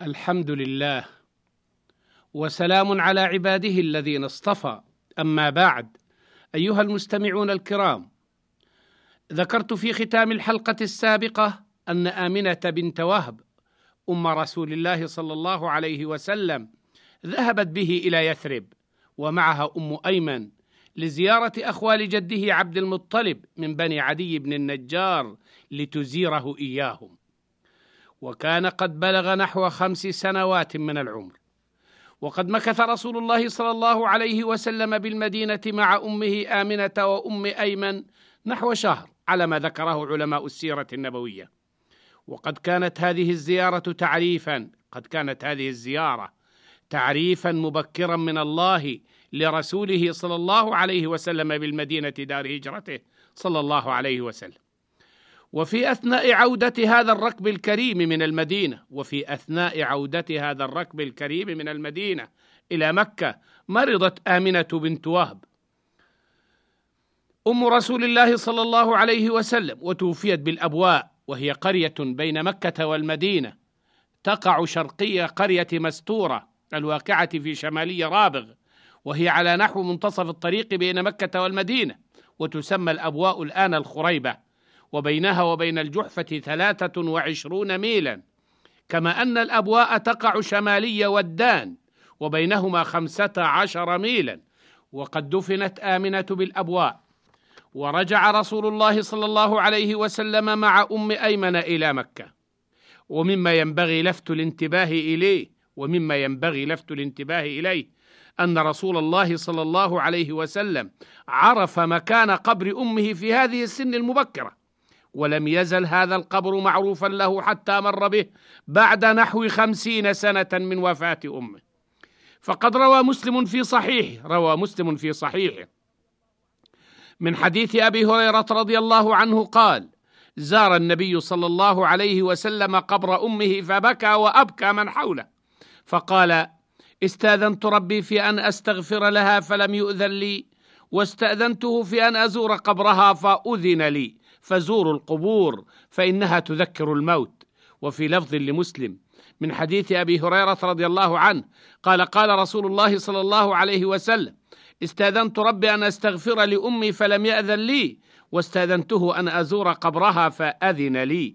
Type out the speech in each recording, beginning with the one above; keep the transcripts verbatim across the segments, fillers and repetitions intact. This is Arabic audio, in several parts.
الحمد لله وسلام على عباده الذين اصطفى، أما بعد. أيها المستمعون الكرام، ذكرت في ختام الحلقة السابقة أن آمنة بنت وهب أم رسول الله صلى الله عليه وسلم ذهبت به إلى يثرب ومعها أم أيمن لزيارة أخوال جده عبد المطلب من بني عدي بن النجار لتزيره إياهم، وكان قد بلغ نحو خمس سنوات من العمر. وقد مكث رسول الله صلى الله عليه وسلم بالمدينة مع أمه آمنة وأم أيمن نحو شهر على ما ذكره علماء السيرة النبوية. وقد كانت هذه الزيارة تعريفا قد كانت هذه الزيارة تعريفا مبكرا من الله لرسوله صلى الله عليه وسلم بالمدينة دار هجرته صلى الله عليه وسلم. وفي أثناء عودة هذا الركب الكريم من المدينة وفي أثناء عودة هذا الركب الكريم من المدينة إلى مكة مرضت آمنة بنت وهب أم رسول الله صلى الله عليه وسلم، وتوفيت بالأبواء، وهي قرية بين مكة والمدينة تقع شرقية قرية مستورة الواقعة في شمالي رابغ، وهي على نحو منتصف الطريق بين مكة والمدينة، وتسمى الأبواء الآن الخريبة، وبينها وبين الجحفة ثلاثة وعشرون ميلا، كما أن الأبواء تقع شمالي ودان وبينهما خمسة عشر ميلا. وقد دفنت آمنة بالأبواء، ورجع رسول الله صلى الله عليه وسلم مع أم أيمن إلى مكة. ومما ينبغي لفت الانتباه إليه ومما ينبغي لفت الانتباه إليه أن رسول الله صلى الله عليه وسلم عرف مكان قبر أمه في هذه السن المبكرة، ولم يزل هذا القبر معروفا له حتى مر به بعد نحو خمسين سنة من وفاة أمه. فقد روى مسلم في صحيحه روى مسلم في صحيحه من حديث أبي هريرة رضي الله عنه قال: زار النبي صلى الله عليه وسلم قبر أمه فبكى وأبكى من حوله، فقال: استأذنت ربي في أن أستغفر لها فلم يؤذن لي، واستأذنته في أن أزور قبرها فأذن لي، فزوروا القبور فإنها تذكر الموت. وفي لفظ لمسلم من حديث أبي هريرة رضي الله عنه قال: قال رسول الله صلى الله عليه وسلم: استأذنت ربي أن أستغفر لأمي فلم يأذن لي، واستأذنته أن أزور قبرها فأذن لي.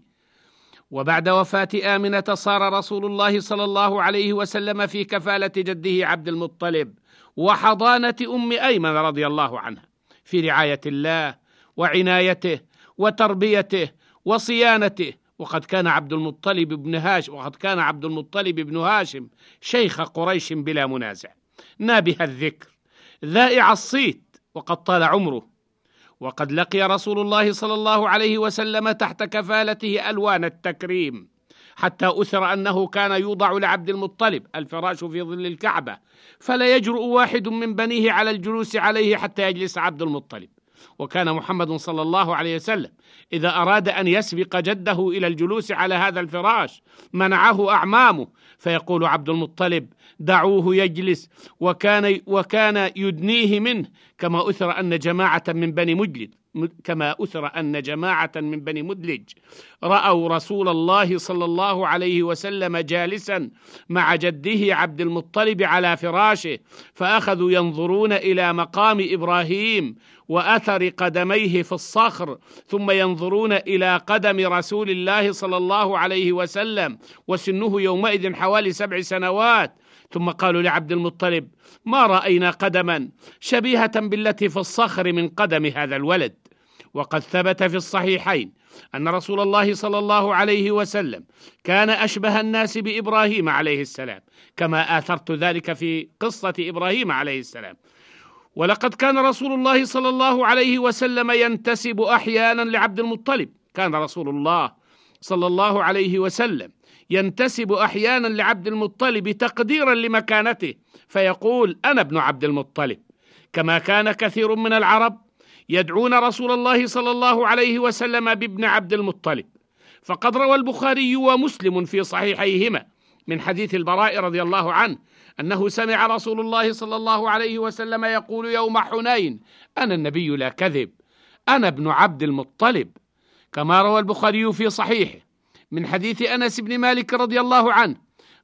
وبعد وفاة آمنة صار رسول الله صلى الله عليه وسلم في كفالة جده عبد المطلب وحضانة أم أيمن رضي الله عنها، في رعاية الله وعنايته وتربيته وصيانته. وقد كان عبد المطلب بن هاشم وقد كان عبد المطلب بن هاشم شيخ قريش بلا منازع، نابه الذكر، ذائع الصيت، وقد طال عمره. وقد لقي رسول الله صلى الله عليه وسلم تحت كفالته ألوان التكريم، حتى أثر أنه كان يوضع لعبد المطلب الفراش في ظل الكعبة، فلا يجرؤ واحد من بنيه على الجلوس عليه حتى يجلس عبد المطلب. وكان محمد صلى الله عليه وسلم إذا أراد أن يسبق جده إلى الجلوس على هذا الفراش منعه أعمامه، فيقول عبد المطلب: دعوه يجلس، وكان وكان يدنيه منه، كما أثر أن جماعة من بني مجلد كما أثر أن جماعة من بني مدلج رأوا رسول الله صلى الله عليه وسلم جالسا مع جده عبد المطلب على فراشه، فأخذوا ينظرون إلى مقام إبراهيم وأثر قدميه في الصخر، ثم ينظرون إلى قدم رسول الله صلى الله عليه وسلم وسنه يومئذ حوالي سبع سنوات، ثم قالوا لعبد المطلب: ما رأينا قدما شبيهة بالتي في الصخر من قدم هذا الولد. وقد ثبت في الصحيحين أن رسول الله صلى الله عليه وسلم كان أشبه الناس بإبراهيم عليه السلام، كما آثرت ذلك في قصة إبراهيم عليه السلام. ولقد كان رسول الله صلى الله عليه وسلم ينتسب أحيانا لعبد المطلب كان رسول الله صلى الله عليه وسلم ينتسب أحيانا لعبد المطلب تقديرا لمكانته، فيقول: أنا ابن عبد المطلب. كما كان كثير من العرب يدعون رسول الله صلى الله عليه وسلم بابن عبد المطلب. فقد روى البخاري ومسلم في صحيحيهما من حديث البراء رضي الله عنه أنه سمع رسول الله صلى الله عليه وسلم يقول يوم حنين: أنا النبي لا كذب، أنا ابن عبد المطلب. كما روى البخاري في صحيحه من حديث أنس بن مالك رضي الله عنه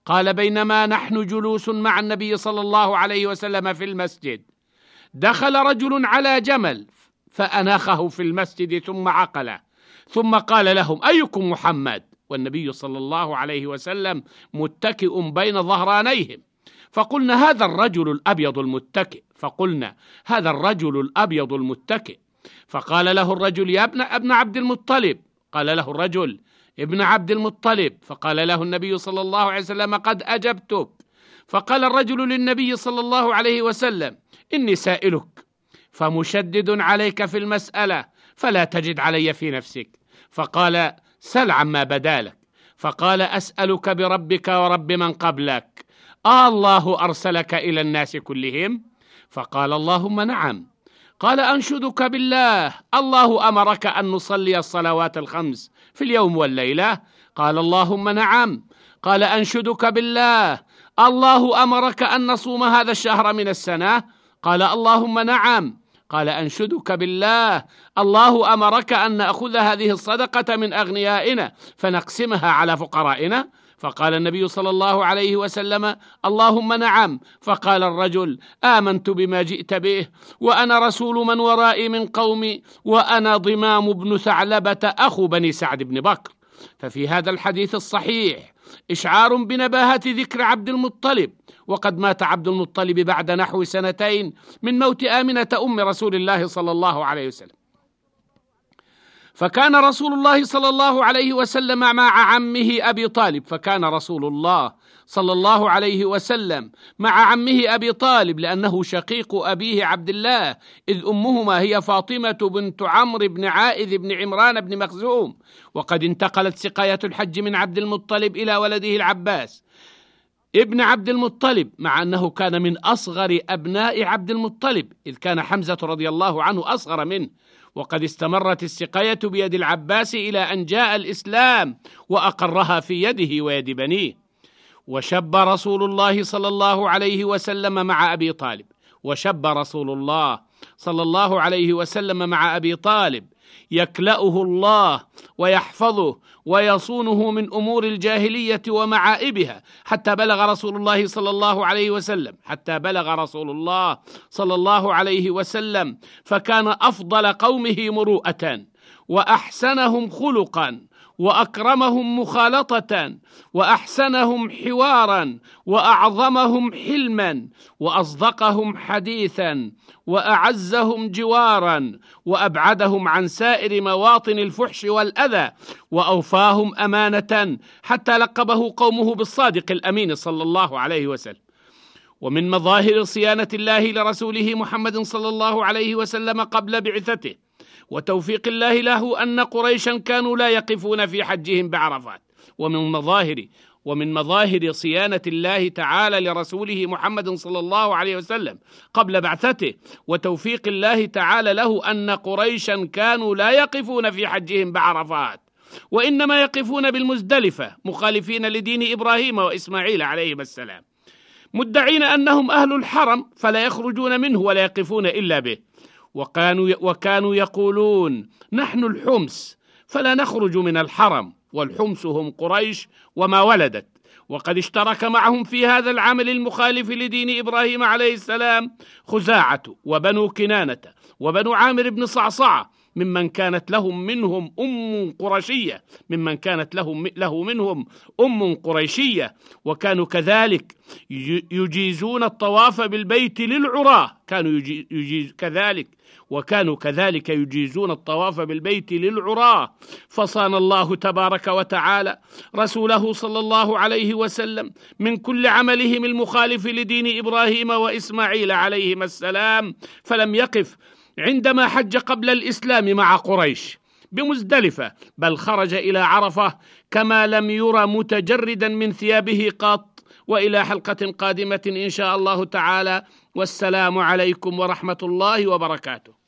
قال: بينما نحن جلوس مع النبي صلى الله عليه وسلم في المسجد، دخل رجل على جمل فأناخه في المسجد ثم عقله، ثم قال لهم: أيكم محمد؟ والنبي صلى الله عليه وسلم متكئ بين ظهرانيهم. فقلنا: هذا الرجل الأبيض المتكئ. فقلنا: هذا الرجل الأبيض المتكئ. فقال له الرجل: يا ابن ابن عبد المطلب. قال له الرجل: ابن عبد المطلب. فقال له النبي صلى الله عليه وسلم: قد أجبتك. فقال الرجل للنبي صلى الله عليه وسلم: إني سائلك فمشدد عليك في المسألة فلا تجد علي في نفسك. فقال: سل عما بدالك. فقال: أسألك بربك ورب من قبلك، آه الله أرسلك إلى الناس كلهم؟ فقال: اللهم نعم. قال: أنشدك بالله، الله أمرك أن نصلي الصلوات الخمس في اليوم والليلة؟ قال: اللهم نعم. قال: أنشدك بالله، الله أمرك أن نصوم هذا الشهر من السنة؟ قال: اللهم نعم. قال: أنشدك بالله، الله أمرك أن نأخذ هذه الصدقة من أغنيائنا فنقسمها على فقرائنا؟ فقال النبي صلى الله عليه وسلم: اللهم نعم. فقال الرجل: آمنت بما جئت به، وأنا رسول من ورائي من قومي، وأنا ضمام بن ثعلبة أخو بني سعد بن بكر. ففي هذا الحديث الصحيح إشعار بنباهة ذكر عبد المطلب، وقد مات عبد المطلب بعد نحو سنتين من موت آمنة أم رسول الله صلى الله عليه وسلم. فكان رسول الله صلى الله عليه وسلم مع عمه أبي طالب فكان رسول الله صلى الله عليه وسلم مع عمه أبي طالب لأنه شقيق أبيه عبد الله، إذ أمهما هي فاطمة بنت عمرو بن عائذ بن عمران بن مخزوم. وقد انتقلت سقاية الحج من عبد المطلب إلى ولده العباس ابن عبد المطلب، مع أنه كان من أصغر أبناء عبد المطلب، إذ كان حمزة رضي الله عنه أصغر منه. وقد استمرت السقاية بيد العباس إلى أن جاء الإسلام وأقرها في يده ويد بنيه. وشب رسول الله صلى الله عليه وسلم مع أبي طالب وشب رسول الله صلى الله عليه وسلم مع أبي طالب يكلأه الله ويحفظه ويصونه من أمور الجاهلية ومعائبها، حتى بلغ رسول الله صلى الله عليه وسلم حتى بلغ رسول الله صلى الله عليه وسلم فكان أفضل قومه مروءة وأحسنهم خلقا وأكرمهم مخالطة وأحسنهم حوارا وأعظمهم حلما وأصدقهم حديثا وأعزهم جوارا وأبعدهم عن سائر مواطن الفحش والأذى وأوفاهم أمانة، حتى لقبه قومه بالصادق الأمين صلى الله عليه وسلم. ومن مظاهر صيانة الله لرسوله محمد صلى الله عليه وسلم قبل بعثته وتوفيق الله له أن قريشا كانوا لا يقفون في حجهم بعرفات. ومن مظاهر ومن مظاهر صيانة الله تعالى لرسوله محمد صلى الله عليه وسلم قبل بعثته وتوفيق الله تعالى له أن قريشا كانوا لا يقفون في حجهم بعرفات، وإنما يقفون بالمزدلفة مخالفين لدين إبراهيم وإسماعيل عليهما السلام، مدعين أنهم أهل الحرم فلا يخرجون منه ولا يقفون إلا به. وكانوا وكانوا يقولون: نحن الحمس فلا نخرج من الحرم، والحمس هم قريش وما ولدت. وقد اشترك معهم في هذا العمل المخالف لدين إبراهيم عليه السلام خزاعة وبنو كنانة وبنو عامر بن صعصعة ممن كانت لهم منهم أم قرشية ممن كانت لهم له منهم أم قريشية وكانوا كذلك يجيزون الطواف بالبيت للعراة كانوا يجيز كذلك وكانوا كذلك يجيزون الطواف بالبيت للعراة. فصان الله تبارك وتعالى رسوله صلى الله عليه وسلم من كل عملهم المخالف لدين إبراهيم وإسماعيل عليهما السلام، فلم يقف عندما حج قبل الإسلام مع قريش بمزدلفة، بل خرج إلى عرفة كما لم يرى متجردا من ثيابه قط. وإلى حلقة قادمة إن شاء الله تعالى، والسلام عليكم ورحمة الله وبركاته.